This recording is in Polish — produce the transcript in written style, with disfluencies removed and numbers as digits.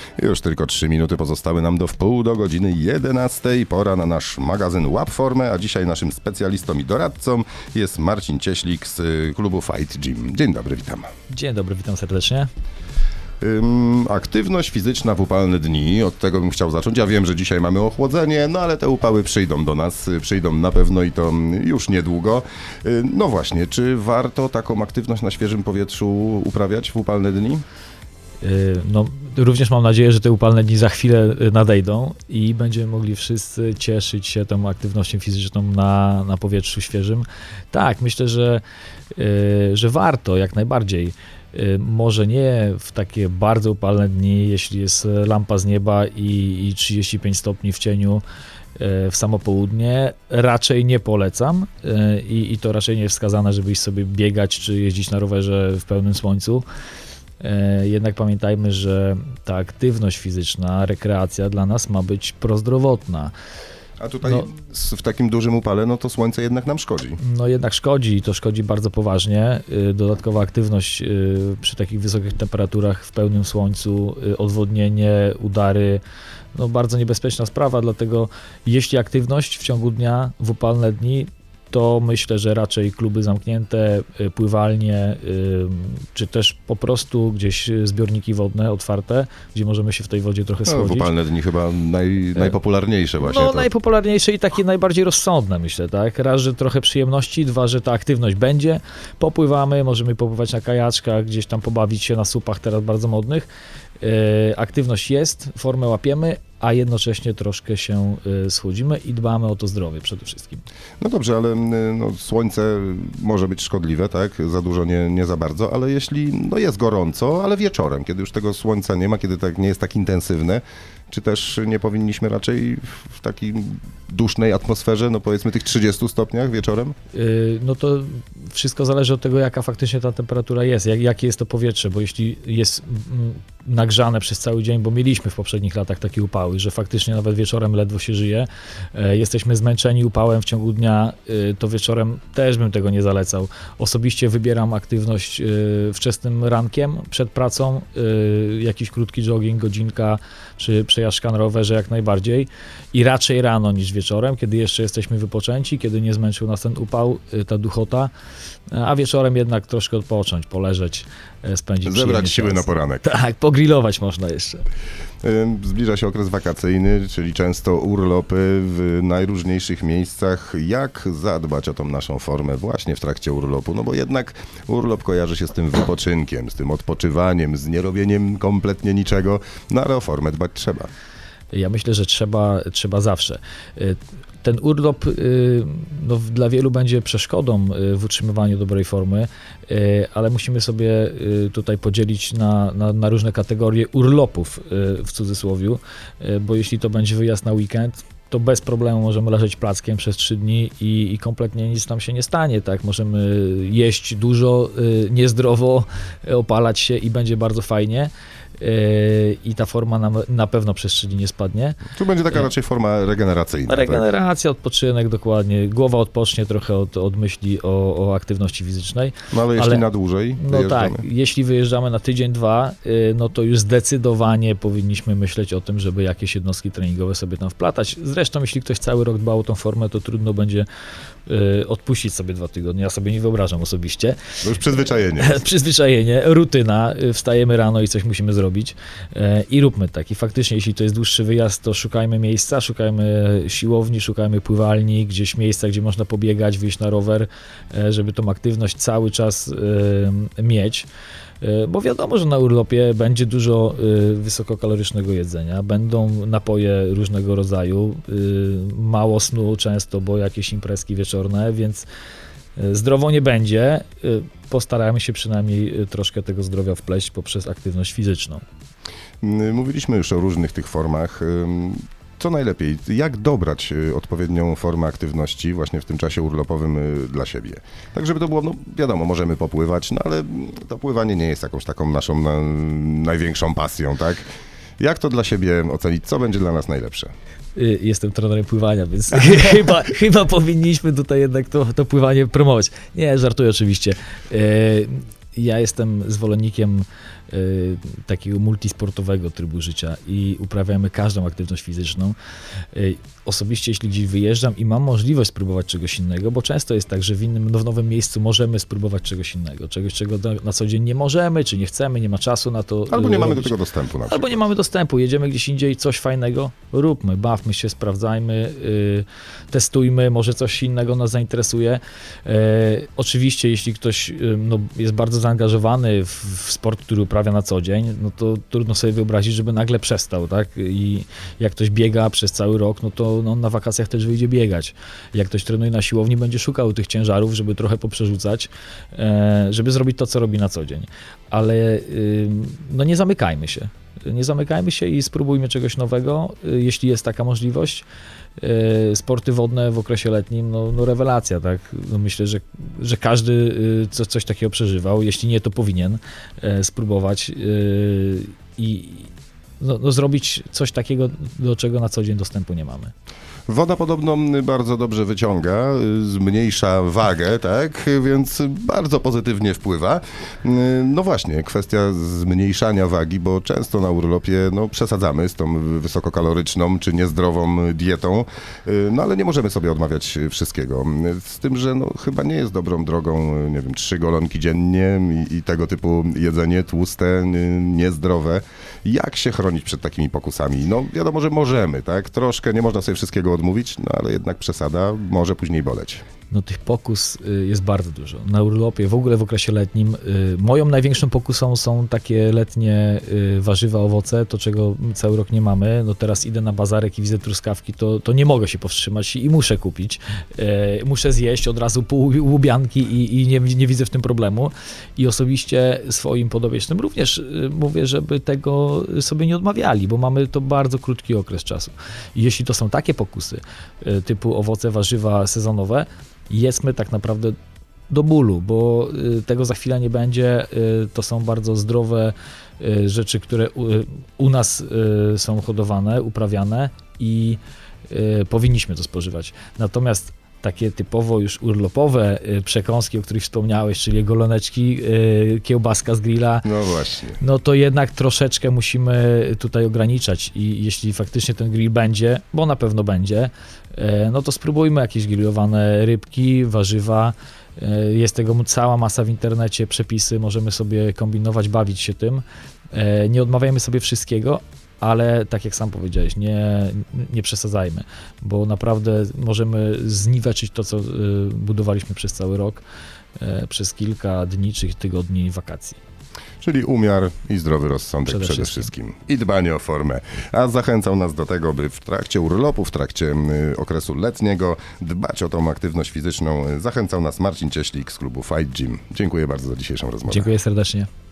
Już tylko 3 minuty pozostały nam do wpół do godziny 11. Pora na nasz magazyn Łap Formę, a dzisiaj naszym specjalistą i doradcą jest Marcin Cieślik z klubu Fight Gym. Dzień dobry, witam. Dzień dobry, witam serdecznie. Aktywność fizyczna w upalne dni, od tego bym chciał zacząć. Ja wiem, że dzisiaj mamy ochłodzenie, no ale te upały przyjdą do nas, przyjdą na pewno i to już niedługo. No właśnie, czy warto taką aktywność na świeżym powietrzu uprawiać w upalne dni? No, również mam nadzieję, że te upalne dni za chwilę nadejdą i będziemy mogli wszyscy cieszyć się tą aktywnością fizyczną na powietrzu świeżym. Tak, myślę, że warto jak najbardziej. Może nie w takie bardzo upalne dni, jeśli jest lampa z nieba i 35 stopni w cieniu w samo południe, raczej nie polecam i to raczej nie jest wskazane, żeby iść sobie biegać czy jeździć na rowerze w pełnym słońcu. Jednak pamiętajmy, że ta aktywność fizyczna, rekreacja dla nas ma być prozdrowotna. A tutaj w takim dużym upale, no to słońce jednak nam szkodzi. No jednak szkodzi i to szkodzi bardzo poważnie. Dodatkowa aktywność przy takich wysokich temperaturach w pełnym słońcu, odwodnienie, udary, no bardzo niebezpieczna sprawa, dlatego jeśli aktywność w ciągu dnia w upalne dni, to myślę, że raczej kluby zamknięte, pływalnie, czy też po prostu gdzieś zbiorniki wodne otwarte, gdzie możemy się w tej wodzie trochę schłodzić. W upalne dni chyba najpopularniejsze właśnie. No najpopularniejsze i takie najbardziej rozsądne, myślę, tak? Raz, że trochę przyjemności, dwa, że ta aktywność będzie. Popływamy, możemy popływać na kajaczkach, gdzieś tam pobawić się na supach teraz bardzo modnych. Aktywność jest, formę łapiemy, a jednocześnie troszkę się schłodzimy i dbamy o to zdrowie przede wszystkim. No dobrze, ale słońce może być szkodliwe, tak? Za dużo nie za bardzo, ale jeśli jest gorąco, ale wieczorem, kiedy już tego słońca nie ma, kiedy tak nie jest tak intensywne, czy też nie powinniśmy raczej w takiej dusznej atmosferze, no powiedzmy tych 30 stopniach wieczorem? No to wszystko zależy od tego, jaka faktycznie ta temperatura jest, jakie jest to powietrze, bo jeśli jest nagrzane przez cały dzień, bo mieliśmy w poprzednich latach takie upały, że faktycznie nawet wieczorem ledwo się żyje, jesteśmy zmęczeni upałem w ciągu dnia, to wieczorem też bym tego nie zalecał. Osobiście wybieram aktywność wczesnym rankiem, przed pracą, jakiś krótki jogging, godzinka, czy przejażdżka na rowerze jak najbardziej i raczej rano niż wieczorem, kiedy jeszcze jesteśmy wypoczęci, kiedy nie zmęczył nas ten upał, ta duchota, a wieczorem jednak troszkę odpocząć, poleżeć, spędzić zebrać siły czas. Na poranek. Tak, pogrillować można jeszcze. Zbliża się okres wakacyjny, czyli często urlopy w najróżniejszych miejscach. Jak zadbać o tą naszą formę właśnie w trakcie urlopu? No bo jednak urlop kojarzy się z tym wypoczynkiem, z tym odpoczywaniem, z nierobieniem kompletnie niczego, no ale o formę dbać trzeba. Ja myślę, że trzeba zawsze. Ten urlop dla wielu będzie przeszkodą w utrzymywaniu dobrej formy, ale musimy sobie tutaj podzielić na różne kategorie urlopów w cudzysłowiu, bo jeśli to będzie wyjazd na weekend, to bez problemu możemy leżeć plackiem przez 3 dni i kompletnie nic nam się nie stanie, tak? Możemy jeść dużo, niezdrowo, opalać się i będzie bardzo fajnie. I ta forma nam na pewno przez 3 dni nie spadnie. Tu będzie taka raczej forma regeneracyjna. Regeneracja, tak? Odpoczynek, dokładnie. Głowa odpocznie trochę od myśli o aktywności fizycznej. No ale jeśli na dłużej wyjeżdżamy? Tak, jeśli wyjeżdżamy na tydzień, 2, no to już zdecydowanie powinniśmy myśleć o tym, żeby jakieś jednostki treningowe sobie tam wplatać. Zresztą jeśli ktoś cały rok dbał o tą formę, to trudno będzie odpuścić sobie 2 tygodnie. Ja sobie nie wyobrażam osobiście. To już przyzwyczajenie. Przyzwyczajenie, rutyna. Wstajemy rano i coś musimy zrobić. I róbmy tak. I faktycznie, jeśli to jest dłuższy wyjazd, to szukajmy miejsca, szukajmy siłowni, szukajmy pływalni, gdzieś miejsca, gdzie można pobiegać, wyjść na rower, żeby tą aktywność cały czas mieć. Bo wiadomo, że na urlopie będzie dużo wysokokalorycznego jedzenia, będą napoje różnego rodzaju, mało snu często, bo jakieś imprezki wieczorne, więc zdrowo nie będzie. Postarajmy się przynajmniej troszkę tego zdrowia wpleść poprzez aktywność fizyczną. Mówiliśmy już o różnych tych formach. Co najlepiej? Jak dobrać odpowiednią formę aktywności właśnie w tym czasie urlopowym dla siebie? Tak, żeby to było, wiadomo, możemy popływać, ale to pływanie nie jest jakąś taką naszą największą pasją, tak? Jak to dla siebie ocenić? Co będzie dla nas najlepsze? Jestem trenerem pływania, więc chyba powinniśmy tutaj jednak to pływanie promować. Nie, żartuję oczywiście. Ja jestem zwolennikiem takiego multisportowego trybu życia i uprawiamy każdą aktywność fizyczną. Osobiście, jeśli gdzieś wyjeżdżam i mam możliwość spróbować czegoś innego, bo często jest tak, że w nowym miejscu możemy spróbować czegoś innego, czegoś, czego na co dzień nie możemy, czy nie chcemy, nie ma czasu na to. Albo nie mamy do robić. tego dostępu na przykład. Albo nie mamy dostępu, jedziemy gdzieś indziej, coś fajnego, róbmy, bawmy się, sprawdzajmy, testujmy, może coś innego nas zainteresuje. Oczywiście, jeśli ktoś jest bardzo zaangażowany w sport, który uprawia na co dzień, no to trudno sobie wyobrazić, żeby nagle przestał, tak? I jak ktoś biega przez cały rok, no to on na wakacjach też wyjdzie biegać. Jak ktoś trenuje na siłowni, będzie szukał tych ciężarów, żeby trochę poprzerzucać, żeby zrobić to, co robi na co dzień. Ale no nie zamykajmy się. Nie zamykajmy się i spróbujmy czegoś nowego, jeśli jest taka możliwość. Sporty wodne w okresie letnim, no rewelacja, tak? No myślę, że każdy coś takiego przeżywał, jeśli nie, to powinien spróbować i zrobić coś takiego, do czego na co dzień dostępu nie mamy. Woda podobno bardzo dobrze wyciąga, zmniejsza wagę, tak, więc bardzo pozytywnie wpływa. No właśnie, kwestia zmniejszania wagi, bo często na urlopie przesadzamy z tą wysokokaloryczną czy niezdrową dietą, no ale nie możemy sobie odmawiać wszystkiego. Z tym, że chyba nie jest dobrą drogą, nie wiem, 3 golonki dziennie i tego typu jedzenie tłuste, niezdrowe. Jak się chronić przed takimi pokusami? No wiadomo, że możemy, tak, troszkę nie można sobie wszystkiego odmówić, no ale jednak przesada może później boleć. No tych pokus jest bardzo dużo. Na urlopie, w ogóle w okresie letnim, moją największą pokusą są takie letnie warzywa, owoce, to czego cały rok nie mamy. No teraz idę na bazarek i widzę truskawki, to nie mogę się powstrzymać i muszę kupić. Muszę zjeść od razu pół łubianki i nie widzę w tym problemu. I osobiście swoim podobieństwem również mówię, żeby tego sobie nie odmawiali, bo mamy to bardzo krótki okres czasu. I jeśli to są takie pokusy, typu owoce, warzywa sezonowe, jedzmy tak naprawdę do bólu, bo tego za chwilę nie będzie. To są bardzo zdrowe rzeczy, które u nas są hodowane, uprawiane i powinniśmy to spożywać. Natomiast takie typowo już urlopowe przekąski, o których wspomniałeś, czyli goloneczki, kiełbaska z grilla, No właśnie. no to jednak troszeczkę musimy tutaj ograniczać i jeśli faktycznie ten grill będzie, bo na pewno będzie, no to spróbujmy jakieś grillowane rybki, warzywa. Jest tego cała masa w internecie, przepisy, możemy sobie kombinować, bawić się tym. Nie odmawiajmy sobie wszystkiego, ale tak jak sam powiedziałeś, nie przesadzajmy, bo naprawdę możemy zniweczyć to, co budowaliśmy przez cały rok, przez kilka dni czy tygodni wakacji. Czyli umiar i zdrowy rozsądek przede wszystkim. I dbanie o formę. A zachęcał nas do tego, by w trakcie urlopu, w trakcie okresu letniego dbać o tą aktywność fizyczną. Zachęcał nas Marcin Cieślik z klubu Fight Gym. Dziękuję bardzo za dzisiejszą rozmowę. Dziękuję serdecznie.